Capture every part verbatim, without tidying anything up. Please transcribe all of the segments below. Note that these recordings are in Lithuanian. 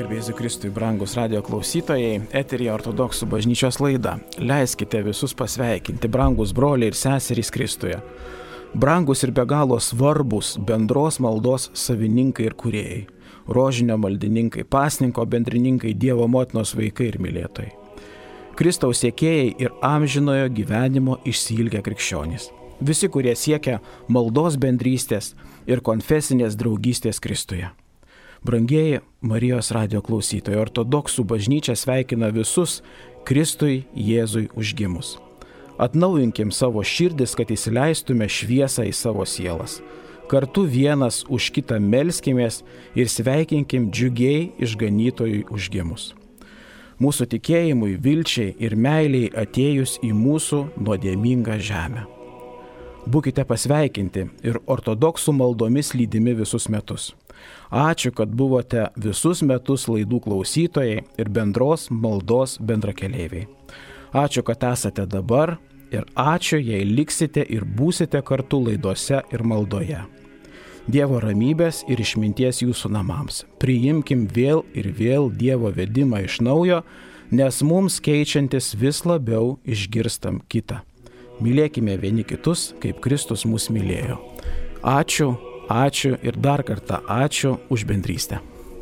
Garbėsiu Kristui, brangus radio klausytojai, eteryje Ortodoksų bažnyčios laida. Leiskite visus pasveikinti, brangus broliai ir seserys Kristuje. Brangus ir be galo svarbus bendros maldos savininkai ir kūrėjai. Rožinio maldininkai, pasninko bendrininkai, Dievo motinos vaikai ir mylėtojai. Kristaus siekėjai ir amžinojo gyvenimo išsiilgę krikščionys. Visi, kurie siekia maldos bendrystės ir konfesinės draugystės Kristuje. Brangieji Marijos radio klausytojai, Ortodoksų bažnyčia sveikina visus Kristui Jėzui užgimus. Atnaujinkim savo širdis, kad įsileistume šviesą į savo sielas. Kartu vienas už kitą melskimės ir sveikinkim džiugiai išganytojui užgimus. Mūsų tikėjimui, vilčiai ir meiliai atėjus į mūsų nuodėmingą žemę. Būkite pasveikinti ir ortodoksų maldomis lydimi visus metus. Ačiū, kad buvote visus metus laidų klausytojai ir bendros maldos bendrakeleiviai. Ačiū, kad esate dabar ir ačiū, jei liksite ir būsite kartu laidose ir maldoje. Dievo ramybės ir išminties jūsų namams. Priimkim vėl ir vėl Dievo vedimą iš naujo, nes mums keičiantis vis labiau išgirstam kitą. Mylėkime vieni kitus, kaip Kristus mus mylėjo. Ačiū, ačiū ir dar kartą ačiū už bendrystę.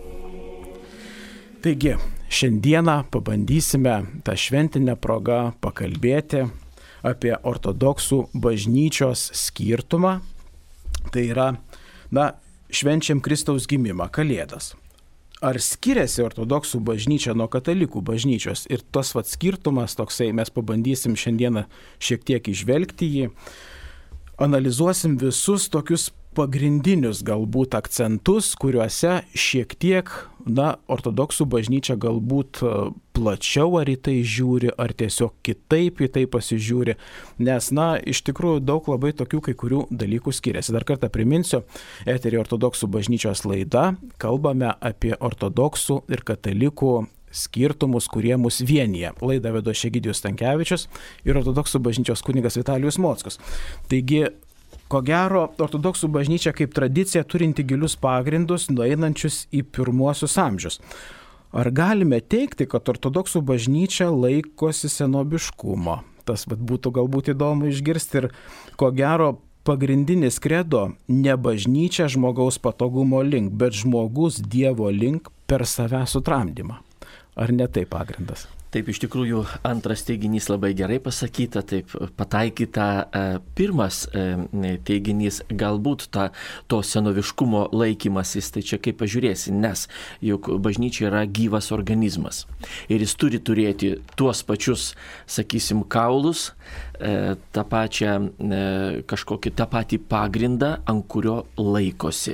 Taigi, šiandieną pabandysime tą šventinę progą pakalbėti apie ortodoksų bažnyčios skirtumą. Tai yra, na, švenčiam Kristaus gimimą, Kalėdas. Ar skiriasi ortodoksų bažnyčia nuo katalikų bažnyčios? Ir tas vat skirtumas toksai, mes pabandysim šiandieną šiek tiek išvelgti jį. Analizuosim visus tokius pagrindinius galbūt akcentus, kuriuose šiek tiek, na, ortodoksų bažnyčia galbūt plačiau ar į tai žiūri, ar tiesiog kitaip į tai pasižiūri, nes, na, iš tikrųjų daug labai tokių kai kurių dalykų skiriasi. Dar kartą priminsiu, eteryje Ortodoksų bažnyčios laida, kalbame apie ortodoksų ir katalikų skirtumus, kurie mus vienyje. Laidą vedo Egidijus Stankevičius ir Ortodoksų bažnyčios kunigas Vitalijus Mockus. Taigi, ko gero, ortodoksų bažnyčia kaip tradicija turinti gilius pagrindus, nueinančius į pirmuosius amžius. Ar galime teikti, kad ortodoksų bažnyčia laikosi senobiškumo? Tas vat, būtų galbūt įdomu išgirsti ir ko gero pagrindinis kredo ne bažnyčia žmogaus patogumo link, bet žmogus Dievo link per savęs sutramdymą. Ar ne tai pagrindas? Taip, iš tikrųjų, antras teiginys labai gerai pasakyta, taip pataikyta. Pirmas teiginys, galbūt ta, to senoviškumo laikymasis, tai čia kaip pažiūrėsi, nes juk bažnyčia yra gyvas organizmas ir jis turi turėti tuos pačius, sakysim, kaulus, tą pačią kažkokį tą patį pagrindą, ant kurio laikosi.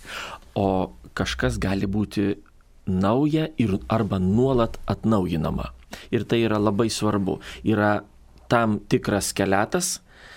O kažkas gali būti nauja ir arba nuolat atnaujinama. Ir tai yra labai svarbu. Yra tam tikras skeletas,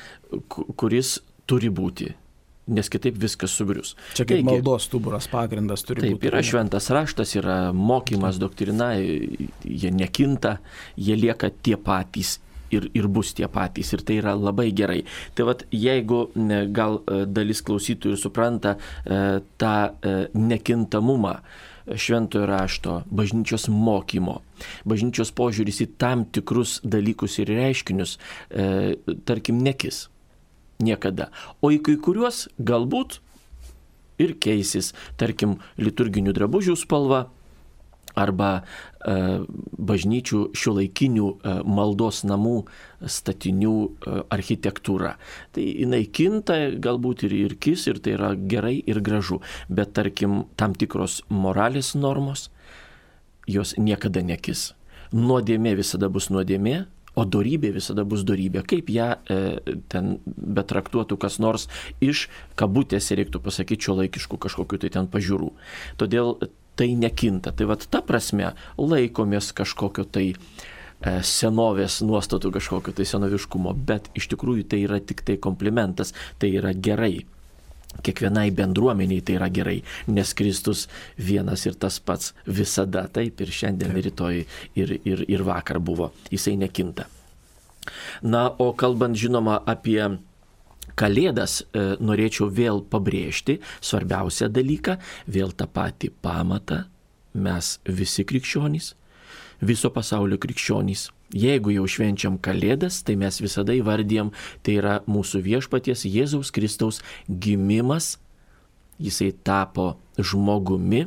kuris turi būti, nes kitaip viskas sugrius. Čia kaip Taigi, maldos stuburas pagrindas turi taip, būti. Taip, yra šventas raštas, yra mokymas, doktrina, jie nekinta, jie lieka tie patys ir, ir bus tie patys. Ir tai yra labai gerai. Tai vat, jeigu gal dalis klausytojų supranta tą nekintamumą, šventojo rašto, bažnyčios mokymo, bažnyčios požiūris į tam tikrus dalykus ir reiškinius, e, tarkim, nekis. Niekada. O į kai kuriuos galbūt ir keisis, tarkim, liturginių drabužių spalva arba e, bažnyčių šiuolaikinių e, maldos namų statinių e, architektūra. Tai jinai kinta galbūt ir, ir kis, ir tai yra gerai ir gražu, bet tarkim tam tikros moralės normos, jos niekada nekis. Nuodėmė visada bus nuodėmė, o dorybė visada bus dorybė. Kaip ją e, ten betraktuotų kas nors iš kabutėse, reiktų pasakyti, šiuolaikiškų kažkokių tai ten pažiūrų. Todėl tai nekinta. Tai vat ta prasme laikomės kažkokio tai e, senovės nuostatų, kažkokio tai senoviškumo, bet iš tikrųjų tai yra tik tai komplimentas, tai yra gerai. Kiekvienai bendruomeniai tai yra gerai, nes Kristus vienas ir tas pats visada, taip ir šiandien, ir rytoj, ir, ir, ir vakar buvo, jisai nekinta. Na, o kalbant žinoma apie Kalėdas, e, norėčiau vėl pabrėžti svarbiausią dalyką, vėl tą patį pamatą, mes visi krikščionys, viso pasaulio krikščionys. Jeigu jau švenčiam Kalėdas, tai mes visada įvardijam, tai yra mūsų viešpaties Jėzaus Kristaus gimimas, jisai tapo žmogumi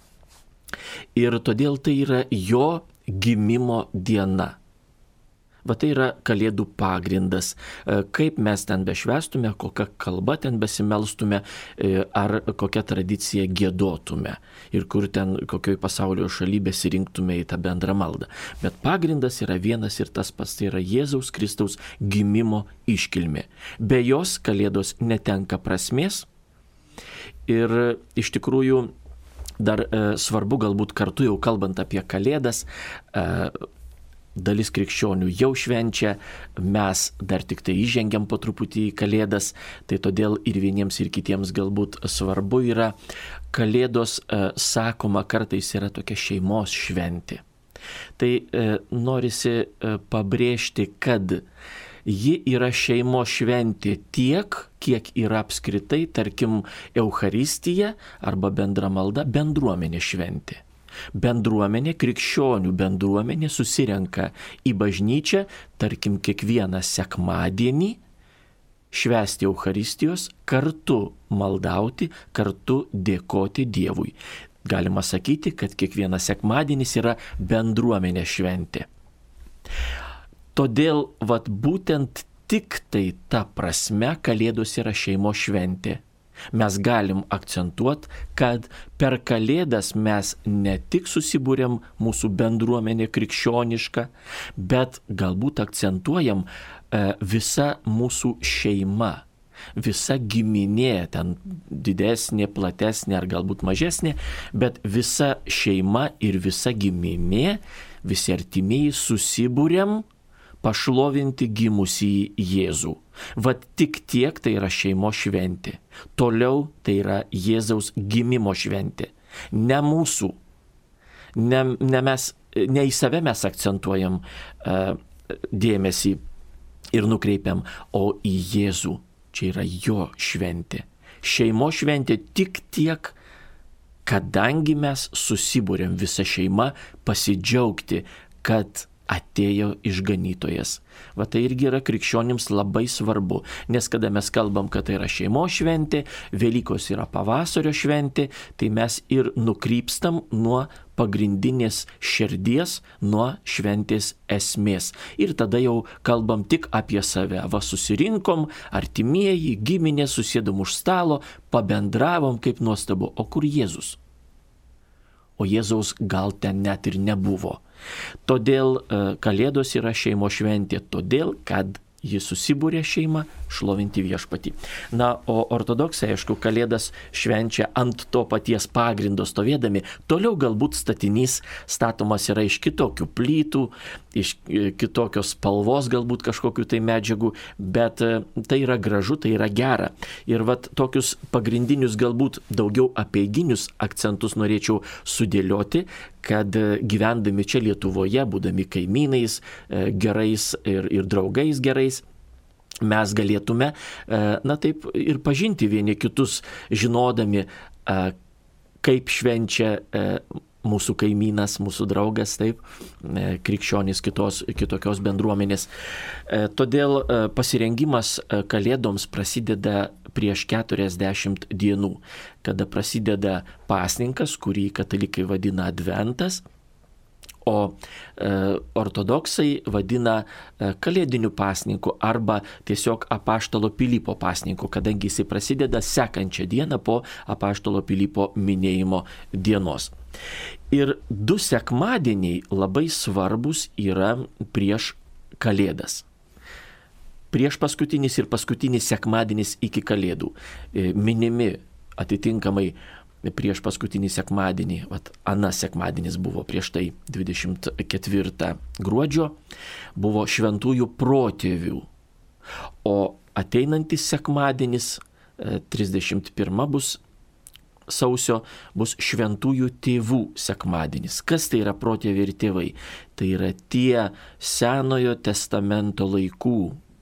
ir todėl tai yra jo gimimo diena. Va tai yra Kalėdų pagrindas. Kaip mes ten bešvestume, kokią kalbą ten besimelstume, ar kokią tradiciją giedotume ir kur ten kokioj pasaulio šaly besirinktume į tą bendrą maldą. Bet pagrindas yra vienas ir tas pats, tai yra Jėzaus Kristaus gimimo iškilmė. Be jos Kalėdos netenka prasmės ir iš tikrųjų dar e, svarbu galbūt kartu jau kalbant apie Kalėdas, e, dalis krikščionių jau švenčia, mes dar tik tai įžengiam po truputį į Kalėdas, tai todėl ir vieniems ir kitiems galbūt svarbu yra, Kalėdos, e, sakoma, kartais yra tokia šeimos šventė. Tai e, norisi e, pabrėžti, kad ji yra šeimos šventė tiek, kiek yra apskritai, tarkim, Eucharistija arba bendra malda bendruomenė šventė. Bendruomenė, krikščionių bendruomenė susirenka į bažnyčią, tarkim, kiekvieną sekmadienį švęsti Eucharistijos, kartu maldauti, kartu dėkoti Dievui. Galima sakyti, kad kiekvienas sekmadienis yra bendruomenė šventė. Todėl, vat būtent tik tai ta prasme Kalėdos yra šeimos šventė. Mes galim akcentuoti, kad per Kalėdas mes ne tik susibūrėm mūsų bendruomenė krikščioniška, bet galbūt akcentuojam e, visa mūsų šeima, visa giminė, ten didesnė, platesnė ar galbūt mažesnė, bet visa šeima ir visa giminė, visi artimieji susibūrėm pašlovinti gimusį Jėzų. Vat tik tiek tai yra šeimos šventė. Toliau tai yra Jėzaus gimimo šventė. Ne mūsų, ne, ne, mes, ne į save mes akcentuojam uh, dėmesį ir nukreipiam, o į Jėzų. Čia yra jo šventė. Šeimos šventė tik tiek, kadangi mes susibūrėm visą šeimą pasidžiaugti, kad atėjo išganytojas. Va tai irgi yra krikščionims labai svarbu, nes kada mes kalbam, kad tai yra šeimos šventė, Velykos yra pavasario šventė, tai mes ir nukrypstam nuo pagrindinės širdies, nuo šventės esmės. Ir tada jau kalbam tik apie save. Va susirinkom, artimieji, giminės, susėdom už stalo, pabendravom, kaip nuostabu. O kur Jėzus? O Jėzaus gal ten net ir nebuvo. Todėl Kalėdos yra šeimos šventė, todėl, kad jis susibūrė šeimą šlovinti viešpatį. Na, o ortodoksai, aišku, Kalėdas švenčia ant to paties pagrindo stovėdami. Toliau galbūt statinys statomas yra iš kitokių plytų, iš kitokios spalvos galbūt kažkokių tai medžiagų, bet tai yra gražu, tai yra gera. Ir vat tokius pagrindinius galbūt daugiau apeiginius akcentus norėčiau sudėlioti, kad gyvendami čia Lietuvoje, būdami kaimynais gerais ir, ir draugais gerais, mes galėtume, na taip, ir pažinti vieni kitus, žinodami, kaip švenčia mūsų kaimynas, mūsų draugas, taip, krikščionys kitos, kitokios bendruomenės. Todėl pasirengimas Kalėdoms prasideda prieš keturiasdešimt dienų, kada prasideda pasninkas, kurį katalikai vadina Adventas, o e, ortodoksai vadina e, kalėdiniu pasninku arba tiesiog apaštalo Pilypo pasninku, kadangi jisai prasideda sekančią dieną po apaštalo Pilypo minėjimo dienos. Ir du sekmadieniai labai svarbus yra prieš Kalėdas. Prieš paskutinis ir paskutinis sekmadienis iki Kalėdų. E, minimi atitinkamai prieš paskutinį sekmadienį, vat, anas sekmadienis buvo prieš tai dvidešimt ketvirtą gruodžio, buvo šventųjų protėvių, o ateinantis sekmadienis, trisdešimt pirmą bus sausio, bus šventųjų tėvų sekmadienis. Kas tai yra protėviai ir tėvai? Tai yra tie Senojo testamento laikų,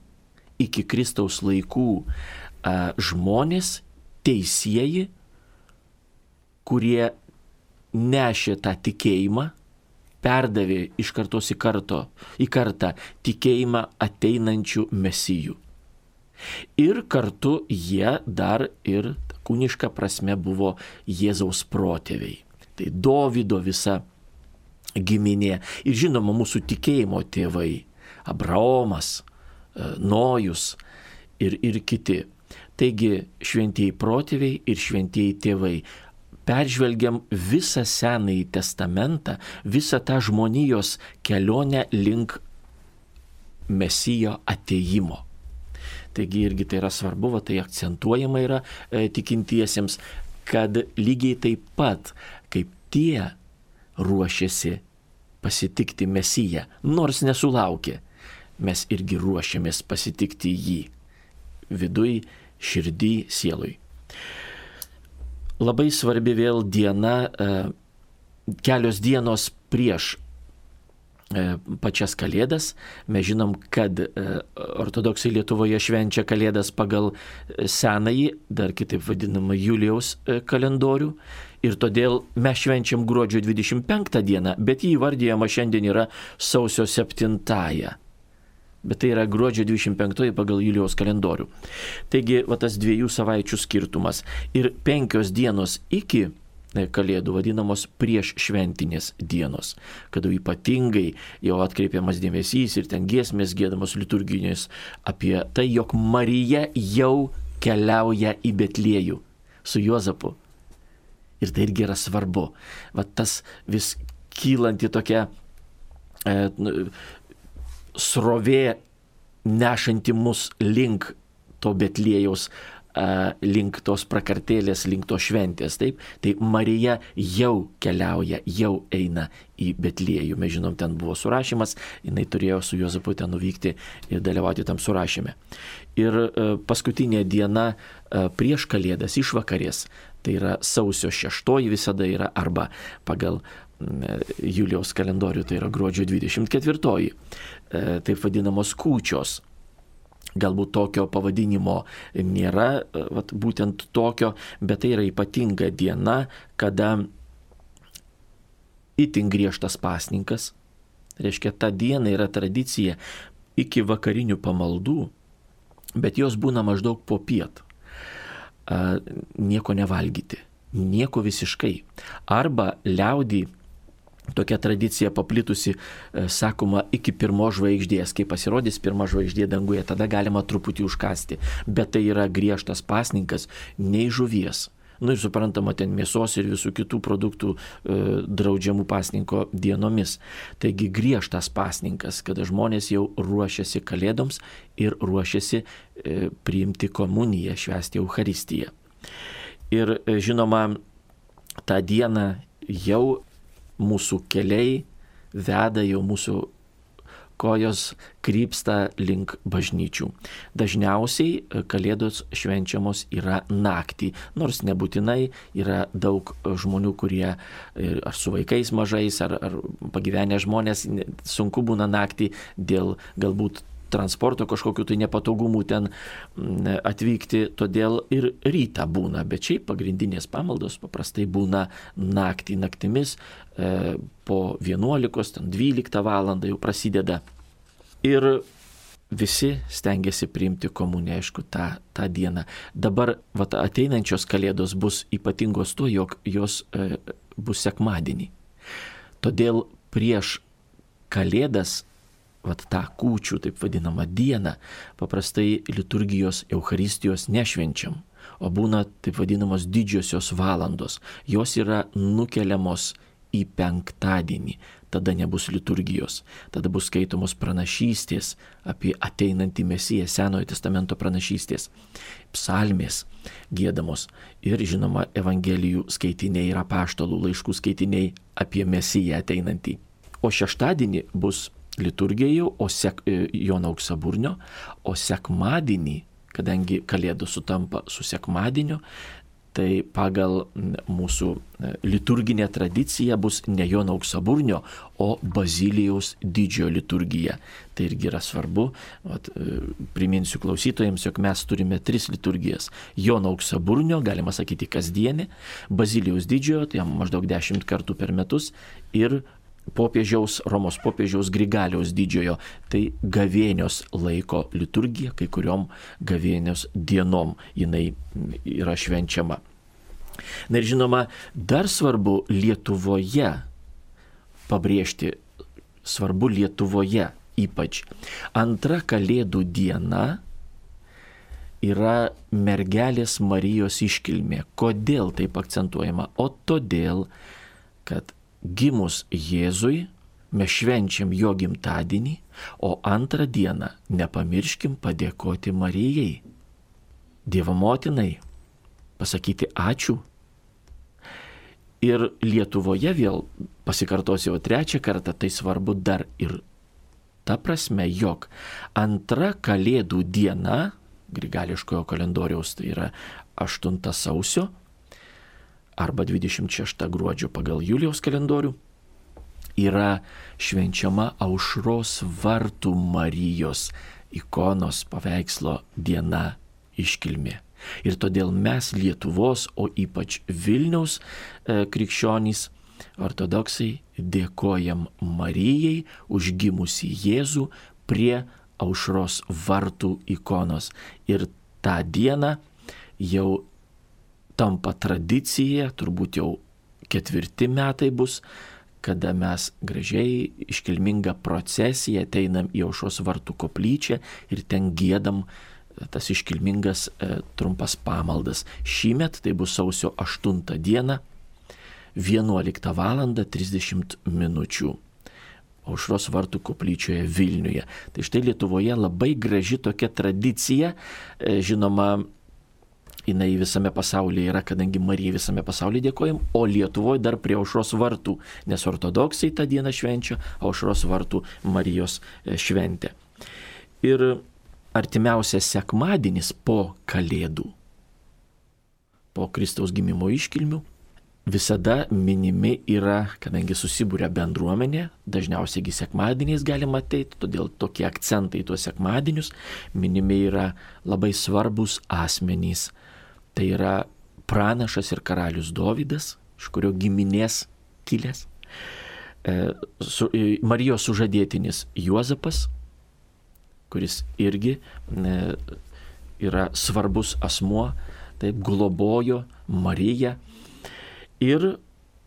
iki Kristaus laikų žmonės, teisieji, kurie nešė tą tikėjimą, perdavė iš kartos į, karto, į kartą tikėjimą ateinančių mesijų. Ir kartu jie dar ir kūniška prasme buvo Jėzaus protėviai. Tai Dovydo visa giminė ir žinoma mūsų tikėjimo tėvai – Abraomas, Nojus ir, ir kiti. Taigi šventieji protėviai ir šventieji tėvai. Peržvelgiam visą Senąjį testamentą, visą tą žmonijos kelionę link Mesijo atėjimo. Taigi irgi tai yra svarbu, va, tai akcentuojama yra e, tikintiesiems, kad lygiai taip pat, kaip tie ruošiasi pasitikti Mesiją, nors nesulaukė, mes irgi ruošiamės pasitikti jį viduj, širdį, sielui. Labai svarbi vėl diena, kelios dienos prieš pačias Kalėdas. Mes žinom, kad ortodoksai Lietuvoje švenčia Kalėdas pagal senąjį, dar kitaip vadinamą Julijaus kalendorių. Ir todėl mes švenčiam gruodžio dvidešimt penktą dieną, bet jį įvardyjama šiandien yra sausio septintąją. Bet tai yra gruodžio dvidešimt penktoji pagal Julijaus kalendorių. Taigi, va tas dviejų savaičių skirtumas. Ir penkios dienos iki Kalėdų vadinamos prieš šventinės dienos, kada ypatingai jau atkreipiamas dėmesys ir ten giesmės giedamos liturginės apie tai, jog Marija jau keliauja į Betliejų su Juozapu. Ir tai irgi yra svarbu. Va tas vis kylanti tokia e, srovė nešanti mus link to Betliejaus, link tos prakartėlės, link to šventės, taip, tai Marija jau keliauja, jau eina į Betliejų. Mes žinom, ten buvo surašymas, jinai turėjo su Juozapu ten nuvykti ir dalyvauti tam surašyme. Ir paskutinė diena prieš Kalėdas, išvakarės, tai yra sausio šeštoji visada yra, arba pagal Julijaus kalendorių, tai yra gruodžio dvidešimt ketvirtoji, taip vadinamos kūčios. Galbūt tokio pavadinimo nėra, vat, būtent tokio, bet tai yra ypatinga diena, kada itin griežtas pasninkas, reiškia, ta diena yra tradicija iki vakarinių pamaldų, bet jos būna maždaug po piet. Nieko nevalgyti, nieko visiškai. Arba liaudį, tokia tradicija paplitusi, sakoma, iki pirmos žvaigždės. Kai pasirodys pirma žvaigždė danguje, tada galima truputį užkasti. Bet tai yra griežtas pasninkas, nei žuvies. Nu ir suprantama, ten mėsos ir visų kitų produktų e, draudžiamų pasninko dienomis. Taigi griežtas pasninkas, kada žmonės jau ruošiasi Kalėdoms ir ruošiasi e, priimti komuniją, švęsti Eucharistiją. Ir e, žinoma, tą dieną jau mūsų keliai veda, jau mūsų kojos krypsta link bažnyčių. Dažniausiai Kalėdos švenčiamos yra naktį, nors nebūtinai yra daug žmonių, kurie ar su vaikais mažais, ar, ar pagyvenę žmonės, sunku būna naktį dėl galbūt transporto kažkokiu tai nepatogumų ten atvykti, todėl ir rytą būna, bet šiaip pagrindinės pamaldos paprastai būna naktį, naktimis e, po vienuolikos, ten dvyliktą valandą jau prasideda. Ir visi stengiasi priimti komuniją, aišku, tą, tą dieną. Dabar vat, ateinančios Kalėdos bus ypatingos tuo, jog jos e, bus sekmadienį. Todėl prieš Kalėdas, vat tą kūčių, taip vadinamą dieną, paprastai liturgijos Eucharistijos nešvenčiam, o būna taip vadinamos didžiosios valandos. Jos yra nukeliamos į penktadienį, tada nebus liturgijos, tada bus skaitomos pranašystės apie ateinantį Mesiją, Senojo testamento pranašystės, psalmės giedamos ir, žinoma, Evangelijų skaitiniai ir apaštalų laiškų skaitiniai apie Mesiją ateinantį. O šeštadienį bus liturgija jau, o sek, Jono Auksaburnio, o sekmadienį, kadangi Kalėdos sutampa su sekmadieniu, tai pagal mūsų liturginę tradiciją bus ne Jono Auksaburnio, o Bazilijaus didžiojo liturgija. Tai irgi yra svarbu. Vat, priminsiu klausytojams, jog mes turime tris liturgijas. Jono Auksaburnio, galima sakyti kasdienį, Bazilijaus didžiojo, tai maždaug dešimt kartų per metus, ir popiežiaus, Romos popiežiaus Grigaliaus didžiojo, tai gavėnios laiko liturgija, kai kuriom gavėnios dienom jinai yra švenčiama. Na ir žinoma, dar svarbu Lietuvoje pabrėžti, svarbu Lietuvoje ypač. Antra Kalėdų diena yra mergelės Marijos iškilmė. Kodėl taip akcentuojama? O todėl, kad gimus Jėzui, mes švenčiam jo gimtadienį, o antrą dieną nepamirškim padėkoti Marijai, Dievo motinai, pasakyti ačiū. Ir Lietuvoje vėl pasikartosiu jau trečią kartą, tai svarbu dar ir ta prasme, jog antra Kalėdų diena, grigališkojo kalendoriaus, tai yra aštunta sausio, arba dvidešimt šešta gruodžio pagal Julijaus kalendorių, yra švenčiama Aušros vartų Marijos ikonos paveikslo diena iškilmė. Ir todėl mes Lietuvos, o ypač Vilniaus e, krikščionys, ortodoksai, dėkojam Marijai už gimusį Jėzų prie Aušros vartų ikonos. Ir tą dieną jau tampa tradicija, turbūt jau ketvirti metai bus, kada mes gražiai iškilmingą procesiją ateinam į Aušros vartų koplyčią ir ten giedam tas iškilmingas e, trumpas pamaldas. Šįmet tai bus sausio aštuntą dieną, vienuoliktą valandą trisdešimt minučių Aušros vartų koplyčioje Vilniuje. Tai štai Lietuvoje labai graži tokia tradicija, e, žinoma, jinai visame pasaulyje yra, kadangi Marijai visame pasaulyje dėkojam, o Lietuvoje dar prie Aušros vartų, nes ortodoksai tą dieną švenčia Aušros vartų Marijos šventę. Ir artimiausias sekmadienis po Kalėdų, po Kristaus gimimo iškilmių, visada minimi yra, kadangi susibūrė bendruomenė, dažniausiai sekmadieniais galima ateiti, todėl tokie akcentai į tuos sekmadienius, minimi yra labai svarbus asmenys. Tai yra pranašas ir karalius Dovydas, iš kurio giminės kilęs, e, su, e, Marijos sužadėtinis Juozapas, kuris irgi e, yra svarbus asmuo, taip globojo Mariją, ir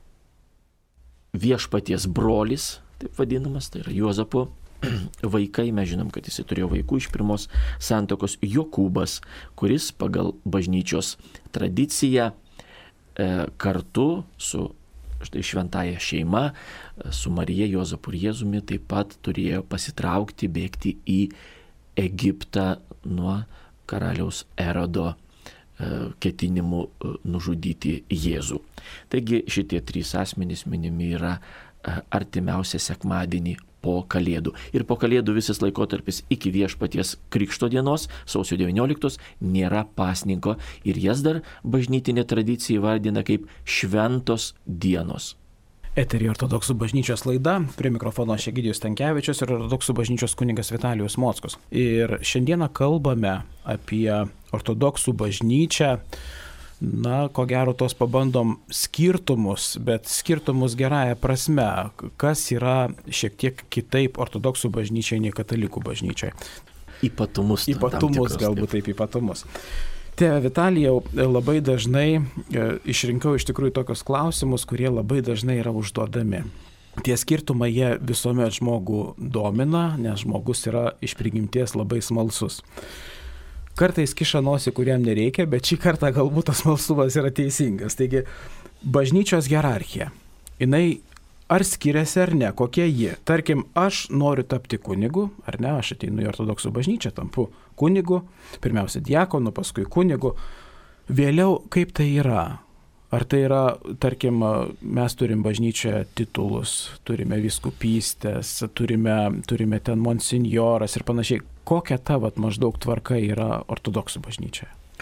viešpaties brolis, taip vadinamas, tai yra Juozapo vaikai, mes žinom, kad jis turėjo vaikų iš pirmos santuokos, Jokūbas, kuris pagal bažnyčios tradiciją e, kartu su štai šventąja šeima, su Marija, Juozapu ir Jėzumi taip pat turėjo pasitraukti, bėgti į Egiptą nuo karaliaus Erodo e, ketinimų e, nužudyti Jėzų. Taigi šitie trys asmenys minimi yra e, artimiausią sekmadienį po Kalėdų. Ir po Kalėdų visas laikotarpis iki viešpaties Krikšto dienos, sausio devynioliktos, nėra pasninko ir jas dar bažnytinė tradicija įvardina kaip šventos dienos. Eterį ortodoksų bažnyčios laida, prie mikrofono aš Egidijus Stankevičius ir ortodoksų bažnyčios kunigas Vitalijus Mockus. Ir šiandieną kalbame apie ortodoksų bažnyčią. Na, ko gero, tos pabandom skirtumus, bet skirtumus gerąją prasme, kas yra šiek tiek kitaip ortodoksų bažnyčiai nei katalikų bažnyčiai. Ypatumus. Ypatumus, galbūt taip ypatumus. Tėve Vitalijau, labai dažnai e, išrinkau iš tikrųjų tokius klausimus, kurie labai dažnai yra užduodami. Tie skirtumai jie visuomet žmogų domina, nes žmogus yra iš prigimties labai smalsus. Kartais kiša nosį, kuriam nereikia, bet šį kartą galbūt tas smalsumas yra teisingas. Taigi, bažnyčios hierarchija, jinai ar skiriasi ar ne, kokia ji? Tarkim, aš noriu tapti kunigu, ar ne, aš ateinu į ortodoksų bažnyčią, tampu kunigu, pirmiausia diakonu, paskui kunigu. Vėliau, kaip tai yra? Ar tai yra, tarkim, mes turim bažnyčioje titulus, turime vyskupystės, turime, turime ten monsinjoras ir panašiai. Kokia ta vat, maždaug tvarka yra ortodoksų bažnyčioje?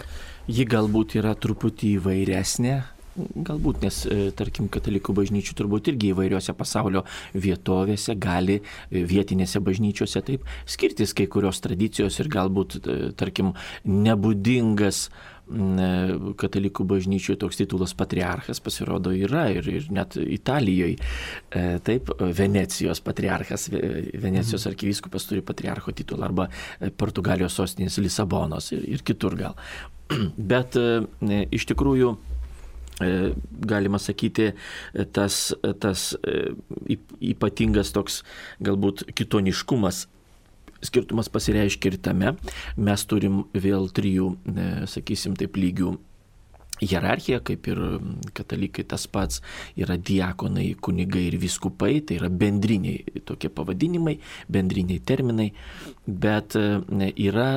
Ji galbūt yra truputį įvairesnė. Galbūt, nes, tarkim, katalikų bažnyčių turbūt irgi įvairiose pasaulio vietovėse gali, vietinėse bažnyčiose taip, skirtis kai kurios tradicijos ir galbūt, tarkim, nebūdingas katalikų bažnyčių toks titulas patriarchas pasirodo yra ir, ir net Italijoje. Taip, Venecijos patriarchas, Venecijos arkivyskupas turi patriarcho titulą arba Portugalijos sostinės Lisabonos ir, ir kitur gal. Bet iš tikrųjų, galima sakyti, tas, tas ypatingas toks galbūt kitoniškumas, skirtumas pasireiškia ir tame. Mes turim vėl trijų, sakysim taip, lygių hierarchiją, kaip ir katalikai tas pats, yra diakonai, kunigai ir vyskupai, tai yra bendriniai tokie pavadinimai, bendriniai terminai, bet yra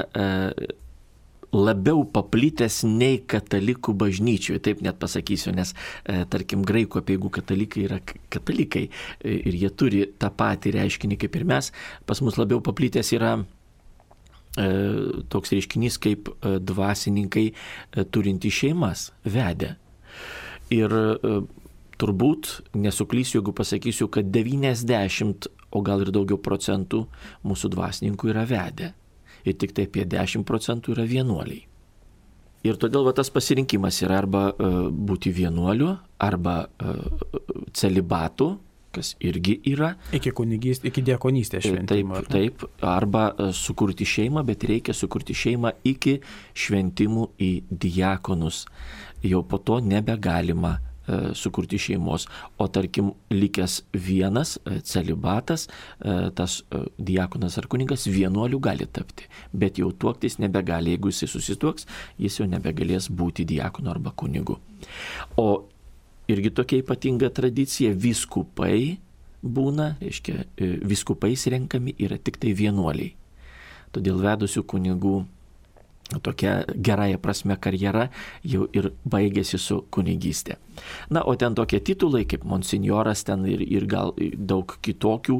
labiau paplitęs nei katalikų bažnyčių, taip net pasakysiu, nes, e, tarkim, graikų apeigų katalikai yra katalikai e, ir jie turi tą patį reiškinį kaip ir mes. Pas mus labiau paplitęs yra e, toks reiškinys kaip e, dvasininkai e, turinti šeimas, vedę. Ir e, turbūt nesuklysiu, jeigu pasakysiu, kad devyniasdešimt, o gal ir daugiau procentų mūsų dvasininkų yra vedę. Ir tik tai apie dešimt procentų yra vienuoliai. Ir todėl va, tas pasirinkimas yra arba uh, būti vienuoliu, arba uh, celibatu, kas irgi yra. Iki kunigystės, iki diakonystės šventimo. Taip, taip, arba uh, sukurti šeimą, bet reikia sukurti šeimą iki šventimų į diakonus. Jau po to nebegalima sukurti šeimos, o tarkim likęs vienas celibatas, tas diakonas ar kunigas vienuoliu gali tapti, bet jau tuoktis nebegali, jeigu jisai susituoks, jis jau nebegalės būti diakonu arba kunigu. O irgi tokia ypatinga tradicija, vyskupai būna, reiškia, vyskupais renkami yra tik tai vienuoliai. Todėl vedusių kunigų tokia gerąja prasme karjera jau ir baigėsi su kunigystė. Na, o ten tokie titulai kaip monsinjoras, ten ir, ir gal daug kitokių.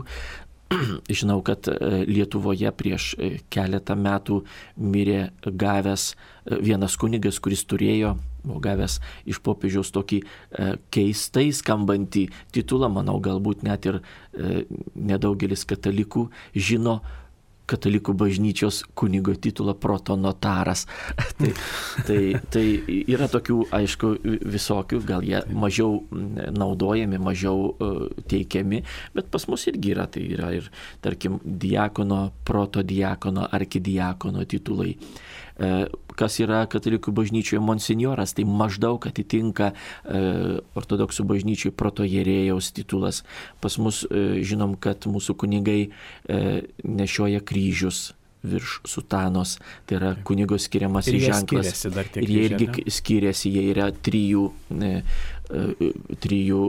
Žinau, kad Lietuvoje prieš keletą metų mirė gavęs vienas kunigas, kuris turėjo, buvo gavęs iš popiežiaus tokį keistai skambantį titulą, manau, galbūt net ir nedaugelis katalikų žino, katalikų bažnyčios kunigo titulą protonotaras. tai, tai, tai yra tokių, aišku, visokių, gal jie mažiau naudojami, mažiau uh, teikiami, bet pas mus irgi yra, tai yra ir, tarkim, diakono, protodiakono, arkidiakono titulai. Uh, kas yra katalikų bažnyčioje monsinjoras, tai maždaug atitinka uh, ortodoksų bažnyčiai protojerėjaus titulas. Pas mus uh, žinom, kad mūsų kunigai uh, nešioja kryžius virš sutanos, tai yra kunigo skiriamas ženklas. Ir jie irgi skiriasi, jie yra trijų, uh, uh, trijų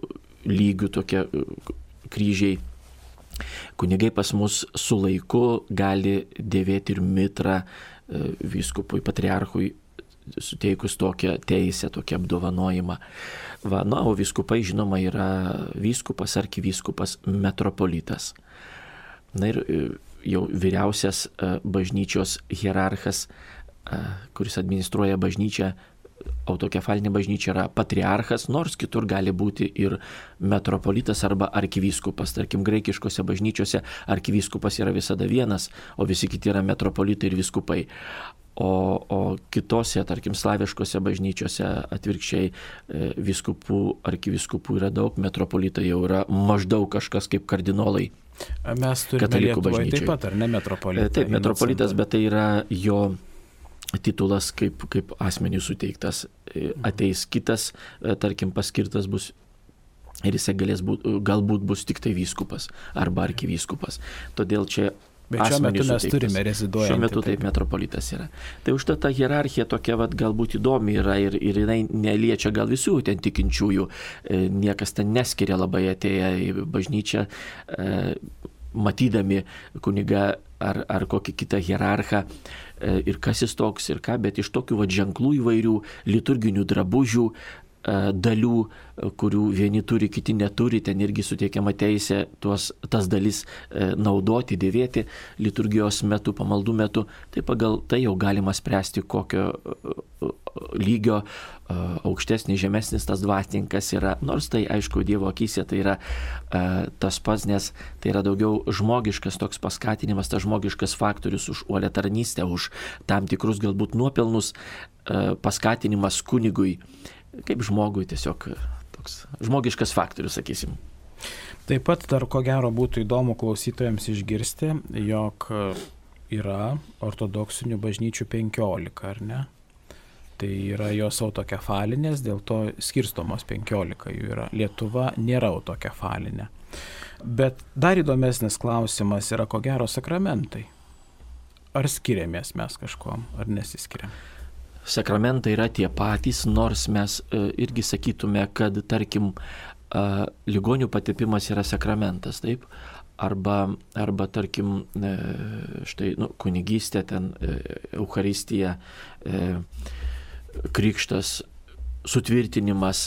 lygių tokie uh, kryžiai. Kunigai pas mus su laiku gali dėvėti ir mitrą vyskupui, patriarchui suteikus tokią teisę, tokį apdovanojimą. Va, na, o vyskupai, žinoma, yra vyskupas, arkivyskupas, metropolitas. Na ir jau vyriausias bažnyčios hierarchas, kuris administruoja bažnyčią, autokefalinė bažnyčia yra patriarchas, nors kitur gali būti ir metropolitas arba arkivyskupas. Tarkim, graikiškose bažnyčiose arkivyskupas yra visada vienas, o visi kiti yra metropolitai ir vyskupai. O, o kitose, tarkim, slaviškose bažnyčiose atvirkščiai vyskupų, arkivyskupų yra daug, metropolitai jau yra maždaug kažkas kaip kardinolai. Mes turime Lietuvoje taip pat, ar ne metropolitas? Taip, metropolitas, bet tai yra jo titulas kaip, kaip asmeniui suteiktas. Ateis kitas, tarkim, paskirtas bus ir jisai galės būt, galbūt bus tik tai vyskupas arba arkivyskupas. Todėl čia bet šiuo metu mes suteiktas. Turime reziduojantį. Šiuo metu taip metropolitas yra. Tai užtat ta hierarchija tokia vat, galbūt įdomi yra ir, ir jinai neliečia gal visų ten tikinčiųjų. Niekas ten neskiria labai atėję į bažnyčią, matydami kunigą ar, ar kokį kitą hierarchą ir kas jis toks ir ką, bet iš tokių va, ženklų įvairių, liturginių drabužių dalių, kurių vieni turi, kiti neturi, ten irgi suteikiama teisė tuos, tas dalis naudoti, dėvėti liturgijos metu, pamaldų metu. Tai pagal tai jau galima spręsti, kokio lygio aukštesnis, žemesnis tas dvasininkas yra. Nors tai, aišku, Dievo akyse tai yra tas pats, nes tai yra daugiau žmogiškas toks paskatinimas, tas žmogiškas faktorius už uolę tarnystę, už tam tikrus galbūt nuopelnus, paskatinimas kunigui, kaip žmogui tiesiog toks žmogiškas faktorius, sakysim. Taip pat dar ko gero būtų įdomu klausytojams išgirsti, jog yra ortodoksinių bažnyčių penkiolika, ar ne? Tai yra jos autokefalinės, dėl to skirstomos penkiolika jų yra. Lietuva nėra autokefalinė. Bet dar įdomesnis klausimas yra ko gero sakramentai. Ar skiriamės mes kažkuom, ar nesiskiriam? Sakramentai yra tie patys, nors mes irgi sakytume, kad, tarkim, ligonių patepimas yra sakramentas, taip? Arba, arba tarkim, štai, nu, kunigystė, ten, Eucharistija, krikštas, sutvirtinimas,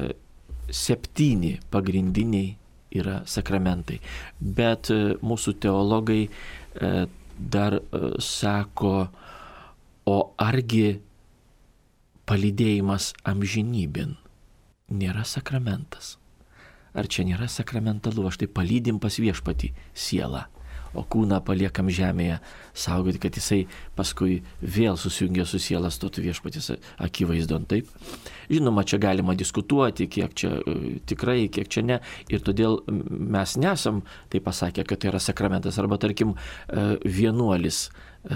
septyni pagrindiniai yra sakramentai. Bet mūsų teologai dar sako, o argi palydėjimas amžinybėn nėra sakramentas? Ar čia nėra sakramentalu? Aš tai palydim pas viešpatį sielą, o kūną paliekam žemėje saugoti, kad jisai paskui vėl susijungia su siela, stotų viešpatis akivaizdon, taip? Žinoma, čia galima diskutuoti, kiek čia tikrai, kiek čia ne, ir todėl mes nesam tai pasakę, kad tai yra sakramentas, arba tarkim vienuolis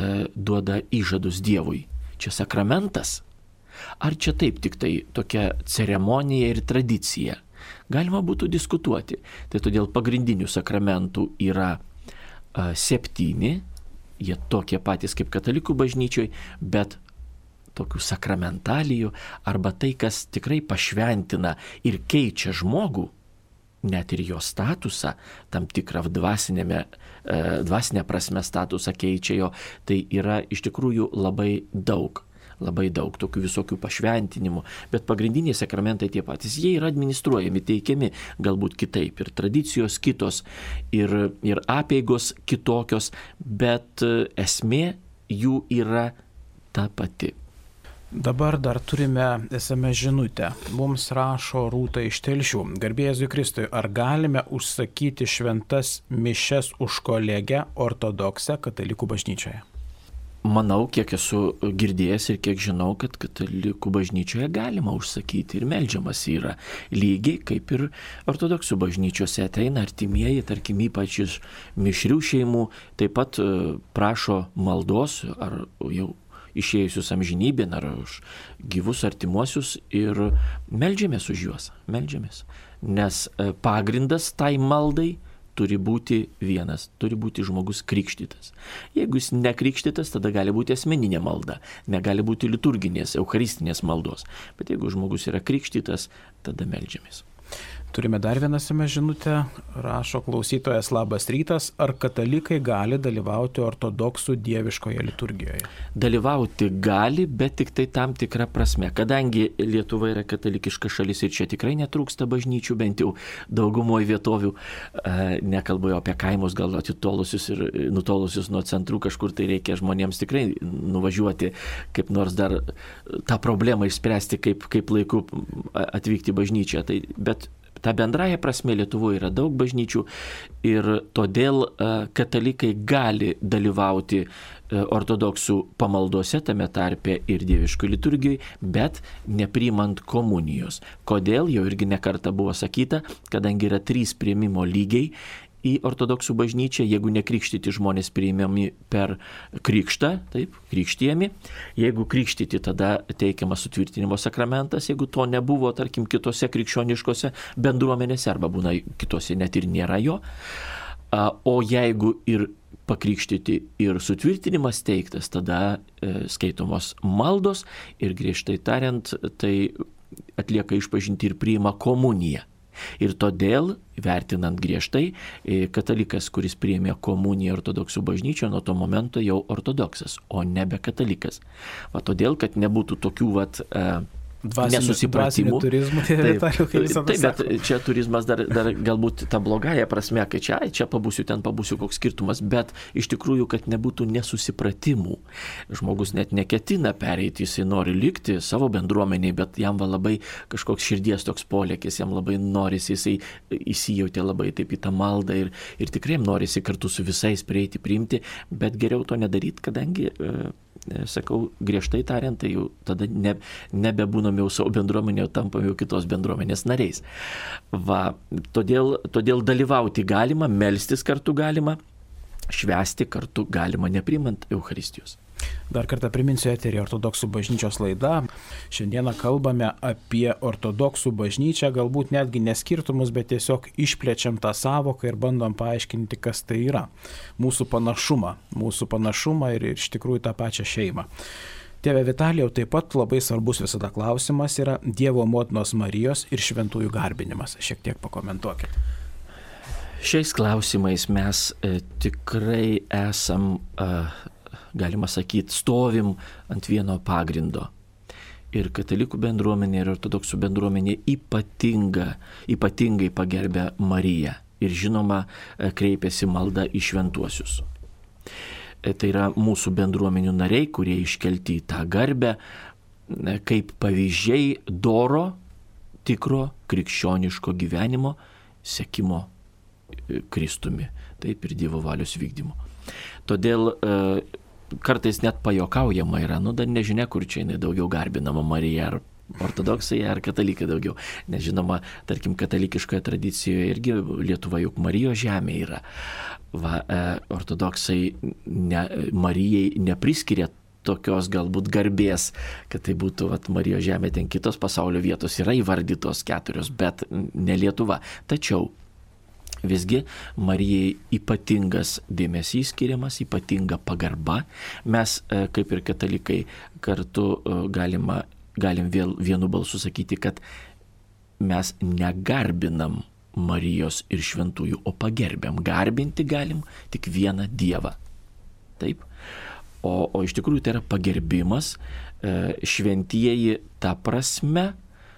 duoda įžadus Dievui. Čia sakramentas? Ar čia taip tik tai tokia ceremonija ir tradicija? Galima būtų diskutuoti. Tai todėl pagrindinių sakramentų yra a, septyni, jie tokie patys kaip katalikų bažnyčioj, bet tokių sakramentalijų arba tai, kas tikrai pašventina ir keičia žmogų, net ir jo statusą, tam tikrą dvasinėme, e, dvasinę prasme statusą keičia jo, tai yra iš tikrųjų labai daug. Labai daug tokių visokių pašventinimų, bet pagrindiniai sakramentai tie patys, jie yra administruojami, teikiami galbūt kitaip, ir tradicijos kitos, ir, ir apeigos kitokios, bet esmė jų yra ta pati. Dabar dar turime es em es žinutę. Mums rašo Rūta iš Telšių. Garbė Jėzui Kristui, ar galime užsakyti šventas mišias už kolegę ortodoksę katalikų bažnyčioje? Manau, kiek esu girdėjęs ir kiek žinau, kad katalikų bažnyčioje galima užsakyti ir meldžiamas yra. Lygiai kaip ir ortodoksų bažnyčiose ateina artimieji, tarkim ypač iš mišrių šeimų, taip pat prašo maldos ar jau išėjusius amžinybėn ar už gyvus artimuosius ir meldžiamės už juos, meldžiamės. Nes pagrindas tai maldai turi būti vienas, turi būti žmogus krikštytas. Jeigu jis nekrikštytas, tada gali būti asmeninė malda, negali būti liturginės, eucharistinės maldos. Bet jeigu žmogus yra krikštytas, tada meldžiamės. Turime dar vieną es em es žinutę, rašo klausytojas labas rytas, ar katalikai gali dalyvauti ortodoksų dieviškoje liturgijoje? Dalyvauti gali, bet tik tai tam tikra prasme. Kadangi Lietuva yra katalikiška šalis ir čia tikrai netrūksta bažnyčių, bent jau daugumoje vietovių, nekalbu apie kaimus, gal atitolusius ir nutolusius nuo centrų, kažkur tai reikia žmonėms tikrai nuvažiuoti, kaip nors dar tą problemą išspręsti, kaip, kaip laiku atvykti į bažnyčią. Tai, bet ta bendraja prasme Lietuvoje yra daug bažnyčių ir todėl katalikai gali dalyvauti ortodoksų pamaldose, tame tarpe ir dieviškoj liturgijai, bet nepriimant komunijos. Kodėl? Jau irgi nekarta buvo sakyta, kadangi yra trys priėmimo lygiai į ortodoksų bažnyčią, jeigu nekrikštyti žmonės priimami per krikštą, taip, krikštijami. Jeigu krikštyti, tada teikiamas sutvirtinimo sakramentas, jeigu to nebuvo, tarkim, kitose krikščioniškose bendruomenėse, arba būna kitose net ir nėra jo. O jeigu ir pakrikštyti ir sutvirtinimas teiktas, tada e, skaitomos maldos ir griežtai tariant, tai atlieka išpažinti ir priima komuniją. Ir todėl, vertinant griežtai, katalikas, kuris priėmė komuniją ortodoksų bažnyčio, nuo to momento jau ortodoksas, o nebe katalikas. Va todėl, kad nebūtų tokių vat, nesusipratimų. Turizmų, tai taip, Vitalijau, kaip visada taip, bet sakoma. čia turizmas dar, dar galbūt ta blogąją prasme, kad čia, ai, čia pabūsiu, ten pabūsiu, koks skirtumas, bet iš tikrųjų, kad nebūtų nesusipratimų. Žmogus net neketina pereiti, jisai nori likti savo bendruomeniai, bet jam va labai kažkoks širdies toks polėkis, jam labai norisi, jisai įsijautė labai taip į tą maldą ir, ir tikrai norisi kartu su visais prieiti, priimti, bet geriau to nedaryti, kadangi sakau, griežtai tariant, tai jau tada ne, nebebūnam jau savo bendruomenė, jau tampam jau kitos bendruomenės nariais. Va, todėl, todėl dalyvauti galima, melstis kartu galima, švęsti kartu galima, neprimant Eucharistijos. Dar kartą priminsiu eterį ortodoksų bažnyčios laida. Šiandieną kalbame apie ortodoksų bažnyčią, galbūt netgi neskirtumus, bet tiesiog išplečiam tą savoką ir bandom paaiškinti, kas tai yra. Mūsų panašumą, mūsų panašumą ir iš tikrųjų tą pačią šeimą. Tėve Vitalijau, taip pat labai svarbus visada klausimas yra Dievo motinos Marijos ir šventųjų garbinimas. Šiek tiek pakomentuokit. Šiais klausimais mes e, tikrai esam e, galima sakyti, stovim ant vieno pagrindo. Ir katalikų bendruomenė ir ortodoksų bendruomenė ypatinga, ypatingai pagerbia Mariją. Ir žinoma, kreipiasi malda į šventuosius. Tai yra mūsų bendruomenių nariai, kurie iškelti į tą garbę, kaip pavyzdžiai doro, tikro krikščioniško gyvenimo sekimo Kristumi. Taip ir Dievo valios vykdymo. Todėl kartais net pajokaujama yra, nu dar nežinia, kur čia jinai daugiau garbinama, Marija ar ortodoksai, ar katalikai daugiau. Nežinoma, tarkim, katalikiškoje tradicijoje irgi Lietuva juk Marijos žemė yra. Va, ortodoksai ne, Marijai nepriskiria tokios galbūt garbės, kad tai būtų vat, Marijos žemė, ten kitos pasaulio vietos yra įvardytos keturios, bet ne Lietuva. Tačiau visgi Marijai ypatingas dėmesys skiriamas, ypatinga pagarba. Mes, kaip ir katalikai, kartu galima, galim vėl vienu balsu sakyti, kad mes negarbinam Marijos ir šventųjų, o pagerbiam. Garbinti galim tik vieną Dievą. Taip? O, o iš tikrųjų tai yra pagerbimas. Šventieji ta prasme,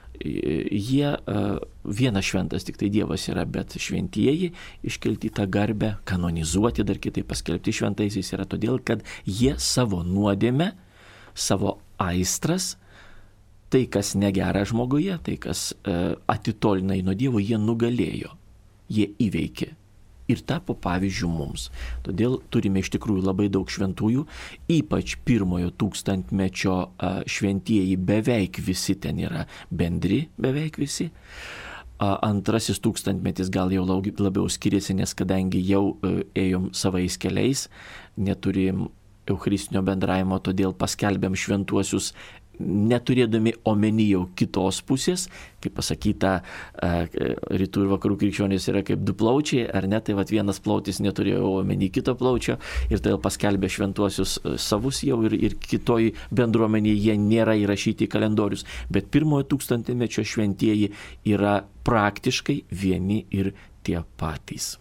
jie vienas šventas, tik tai Dievas yra, bet šventieji iškelti tą garbę, kanonizuoti, dar kitaip paskelbti šventaisiais yra todėl, kad jie savo nuodėmę, savo aistras, tai kas negera žmoguje, tai kas atitolina nuo Dievo, jie nugalėjo, jie įveikė. Ir tapo pavyzdžių mums. Todėl turime iš tikrųjų labai daug šventųjų, ypač pirmojo tūkstantmečio šventieji beveik visi ten yra bendri, beveik visi. Antrasis tūkstantmetis gal jau labiau skiriasi, nes kadangi jau ėjom savais keliais, neturim eucharistinio bendravimo, todėl paskelbėm šventuosius neturėdami omeny jau kitos pusės, kaip pasakyta, rytų ir vakarų krikščionys yra kaip du plaučiai, ar ne, tai vat vienas plautis neturėjo omeny kito plaučio ir todėl paskelbė šventuosius savus jau ir, ir kitoj bendruomenėje jie nėra įrašyti į kalendorius, bet pirmojo tūkstantmečio šventieji yra praktiškai vieni ir tie patys.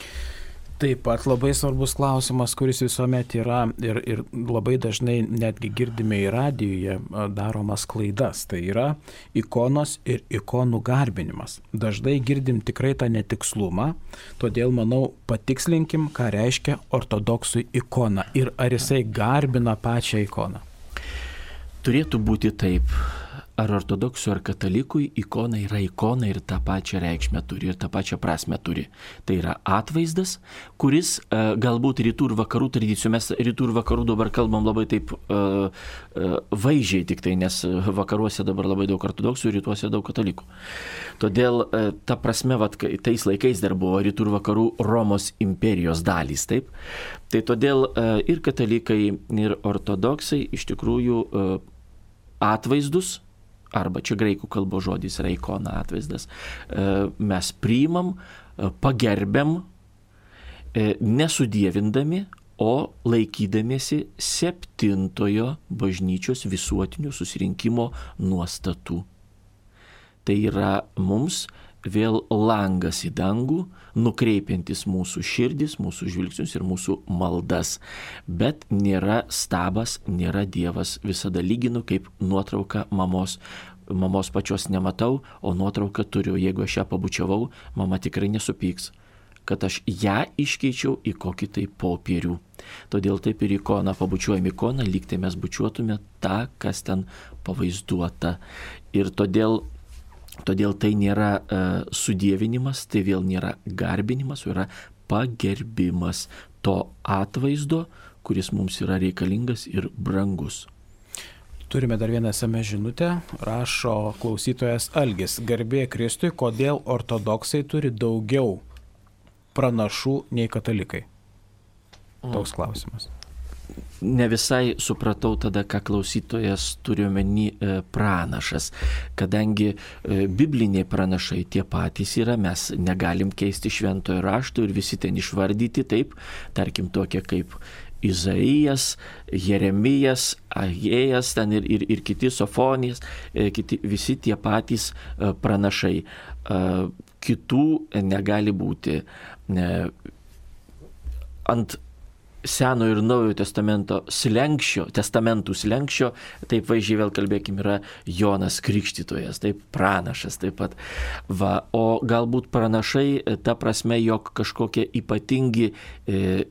Taip pat labai svarbus klausimas, kuris visuomet yra ir, ir labai dažnai netgi girdime į radijuje daromas klaidas. Tai yra ikonos ir ikonų garbinimas. Dažnai girdim tikrai tą netikslumą, todėl manau patikslinkim, ką reiškia ortodoksui ikona ir ar jisai garbina pačią ikoną. Turėtų būti taip. Ar ortodoksų, ar katalikui ikona yra ikona ir tą pačią reikšmę turi, ir tą pačią prasme turi. Tai yra atvaizdas, kuris e, galbūt rytų ir vakarų tradicijų, mes rytų ir vakarų dabar kalbam labai taip e, e, vaizdžiai tik tai, nes vakaruose dabar labai daug ortodoksų, rytuose daug katalikų. Todėl e, ta prasme, vat, tais laikais dar buvo rytų ir vakarų Romos imperijos dalys, taip? Tai todėl e, ir katalikai, ir ortodoksai iš tikrųjų e, atvaizdus, arba čia graikų kalbos žodis yra ikona, atvaizdas, mes priimam, pagerbiam, nesudievindami, o laikydamiesi septintojo bažnyčios visuotinių susirinkimo nuostatų. Tai yra mums vėl langas į dangų, nukreipiantis mūsų širdis, mūsų žvilgsnius ir mūsų maldas. Bet nėra stabas, nėra Dievas. Visada lyginu kaip nuotrauka mamos mamos pačios nematau, o nuotrauką turiu. Jeigu aš ją pabučiavau, mama tikrai nesupyks, kad aš ją iškeičiau į kokį tai popierių. Todėl taip ir ikoną, pabučiuojam ikoną, lyg tai mes bučiuotume tą, kas ten pavaizduota. Ir todėl, todėl tai nėra uh, sudievinimas, tai vėl nėra garbinimas, o yra pagerbimas to atvaizdo, kuris mums yra reikalingas ir brangus. Turime dar vieną S M S žinutę, rašo klausytojas Algis. Garbė Kristui, kodėl ortodoksai turi daugiau pranašų nei katalikai? Toks klausimas. Ne visai supratau tada, ką klausytojas turi omeny e, pranašas, kadangi e, bibliniai pranašai tie patys yra, mes negalim keisti šventojo rašto ir visi ten išvardyti, taip, tarkim tokie kaip Izaijas, Jeremijas, Ahėjas, ten ir, ir, ir kiti Sofonijas, e, kiti, visi tie patys e, pranašai. E, kitų negali būti. E, ant Seno ir Naujojo testamento slenkščio, testamentų slenkščio, taip vaizdžiai vėl kalbėkim, yra Jonas Krikštytojas, taip pranašas taip pat. Va, o galbūt pranašai ta prasme, jog kažkokie ypatingi e,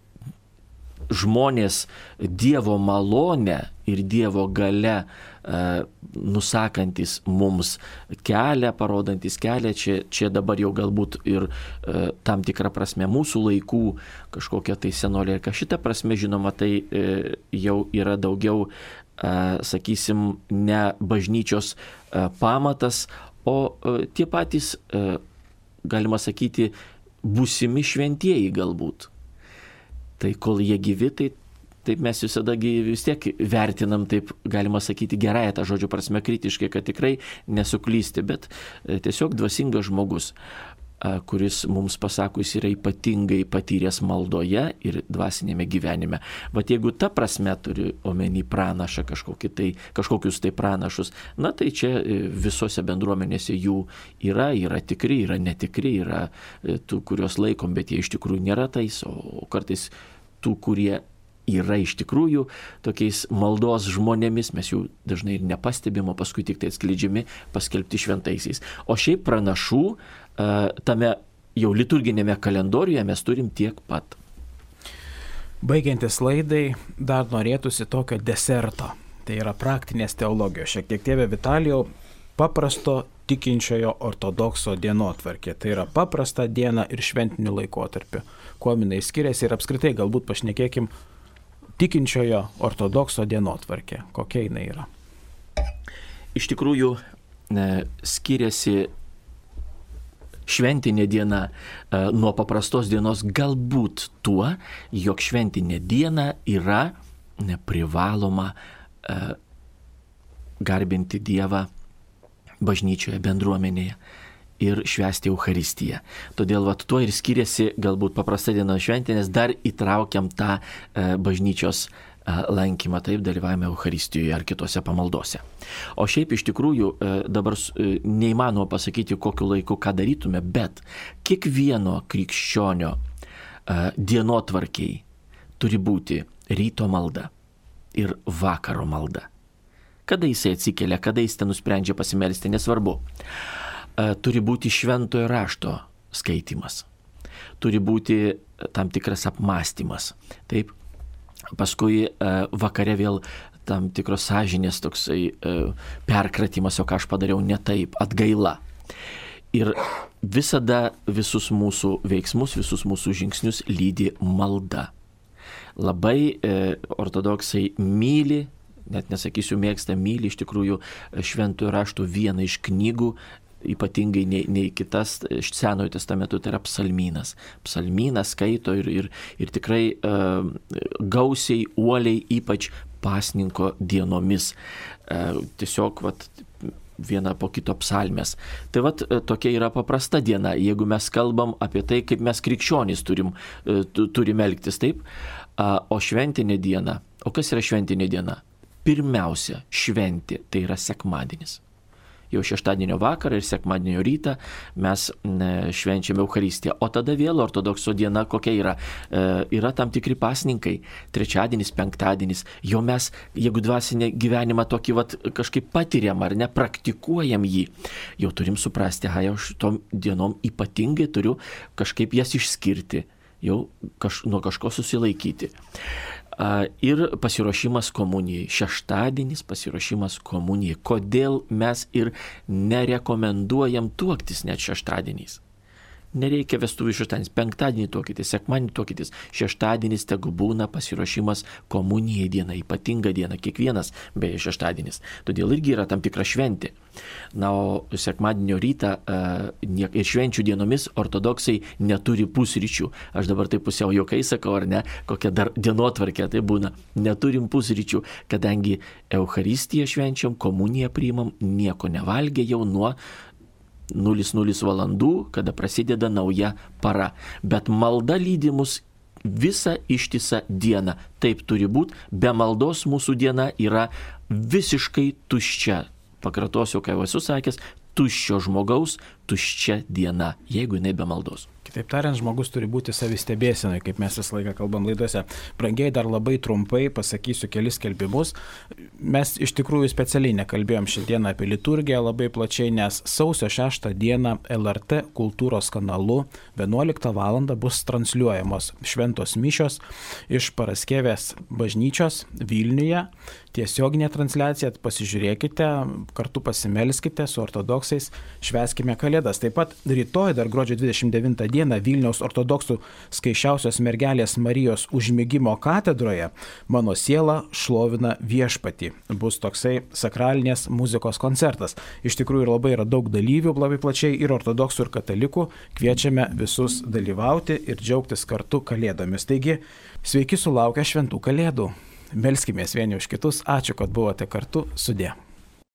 žmonės Dievo malonę ir Dievo gale e, nusakantis mums kelią, parodantis kelią, čia, čia dabar jau galbūt ir e, tam tikrą prasme mūsų laikų kažkokia tai senolė. Šitą prasme, žinoma, tai e, jau yra daugiau, e, sakysim, ne bažnyčios e, pamatas, o e, tie patys, e, galima sakyti, būsimi šventieji galbūt. Tai kol jie gyvi, tai taip mes visada vis tiek vertinam, taip galima sakyti, gerąją tą žodžio prasme kritiškai, kad tikrai nesuklysti, bet tiesiog dvasingas žmogus, kuris mums pasako, jis yra ypatingai patyręs maldoje ir dvasinėme gyvenime. Bet jeigu ta prasme turi omeny pranašą kažkokį tai, kažkokius tai pranašus, na tai čia visose bendruomenėse jų yra, yra tikri, yra netikri, yra tų, kurios laikom, bet jie iš tikrųjų nėra tais, o kartais tų, kurie yra iš tikrųjų tokiais maldos žmonėmis, mes jų dažnai ir nepastebim, o paskui tik tai atskleidžiami, paskelbti šventaisiais. O šiaip pranašų tame jau liturginėme kalendoriuje mes turim tiek pat. Baigiantis laidai, dar norėtųsi tokio deserto. Tai yra praktinės teologijos. Šiek tiek tėve Vitalijau, paprasto tikinčiojo ortodokso dienotvarkė. Tai yra paprasta diena ir šventiniu laikotarpiu. Kuo jinai skiriasi ir apskritai galbūt pašnekėkim tikinčiojo ortodokso dienotvarkė. Kokia jinai yra? Iš tikrųjų, skiriasi šventinė diena nuo paprastos dienos galbūt tuo, jog šventinė diena yra privaloma garbinti Dievą bažnyčioje, bendruomenėje ir švęsti Eucharistiją. Todėl vat, tuo ir skiriasi galbūt paprasta diena šventinės, dar įtraukiam tą e, bažnyčios e, lankymą, taip dalyvavime Eucharistijoje ar kitose pamaldose. O šiaip iš tikrųjų e, dabar e, neįmanoma pasakyti, kokiu laiku ką darytume, bet kiekvieno krikščionio e, dienotvarkiai turi būti ryto malda ir vakaro malda. Kada jisai atsikelia, kada jis ten nusprendžia pasimelsti, nesvarbu. Turi būti šventojo rašto skaitimas. Turi būti tam tikras apmąstymas. Taip. Paskui vakare vėl tam tikros sąžinės toksai perkratimas, o ką aš padariau ne taip, atgaila. Ir visada visus mūsų veiksmus, visus mūsų žingsnius lydi malda. Labai ortodoksai myli, net nesakysiu mėgsta, myli iš tikrųjų šventojo rašto vieną iš knygų, ypatingai nei, nei kitas iš Senojo testamento, tai yra psalmynas. Psalmynas skaito ir, ir, ir tikrai uh, gausiai, uoliai, ypač pasninko dienomis. Uh, tiesiog vat, viena po kito psalmės. Tai vat tokia yra paprasta diena, jeigu mes kalbam apie tai, kaip mes krikščionys turim, turim elgtis, taip. O šventinė diena, o kas yra šventinė diena? Pirmiausia, šventė, tai yra sekmadienis. jau šeštadienio vakarą ir sekmadienio rytą mes švenčiame Eucharistiją. O tada vėl ortodoksų diena kokia yra? E, yra tam tikri pasninkai, trečiadienis, penktadienis, jau mes, jeigu dvasinį gyvenimą tokį vat, kažkaip patiriam ar ne, praktikuojam jį, jau turim suprasti, ha, jau šitom dienom ypatingai turiu kažkaip jas išskirti, jau kaž, nuo kažko susilaikyti. Ir pasiruošimas komunijai. Šeštadienis pasiruošimas komunijai. Kodėl mes ir nerekomenduojam tuoktis net šeštadieniais? Nereikia vestuvių šeštadienis, penktadienį tuokitės, sekmadienį tuokitės, šeštadienis tegu būna pasiruošimas komunijai diena, ypatinga diena, kiekvienas beje šeštadienis. Todėl irgi yra tam tikra šventė. Na, o sekmadienio rytą ir švenčių dienomis ortodoksai neturi pusryčių. Aš dabar tai pusiau juokai sakau, ar ne, kokia dar dienotvarkė tai būna. Neturim pusryčių, kadangi Eucharistiją švenčiam, komuniją priimam, nieko nevalgė jau nuo nulis nulis valandų, kada prasideda nauja para. Bet malda lydi mus visą ištisą dieną. Taip turi būti. Be maldos mūsų diena yra visiškai tuščia. Pakartosiu, ką jau esu sakęs, tuščio žmogaus, tuščia diena, jeigu jinai be maldos. Kitaip tariant, žmogus turi būti savistebėsenai, kaip mes visą laiką kalbam laidose. Brangiai, dar labai trumpai pasakysiu kelis skelbimus. Mes iš tikrųjų specialiai nekalbėjom šiandieną apie liturgiją labai plačiai, nes sausio šeštą dieną L R T kultūros kanalu vienuoliktą valandą bus transliuojamos šventos mišios iš Paraskevės bažnyčios Vilniuje. Tiesioginė transliacija, pasižiūrėkite, kartu pasimelskite su ortodoksais, švęskime Kalėdas. Taip pat rytoj, dar gruodžio dvidešimt devintą dieną Vilniaus ortodoksų Skaisčiausios mergelės Marijos užmigimo katedroje Mano siela šlovina viešpatį. Bus toksai sakralinės muzikos koncertas. Iš tikrųjų ir labai yra daug dalyvių, labai plačiai ir ortodoksų, ir katalikų. Kviečiame visus dalyvauti ir džiaugtis kartu Kalėdomis. Taigi, sveiki sulaukę šventų Kalėdų. Melskimės vieni už kitus. Ačiū, kad buvote kartu. Sudie.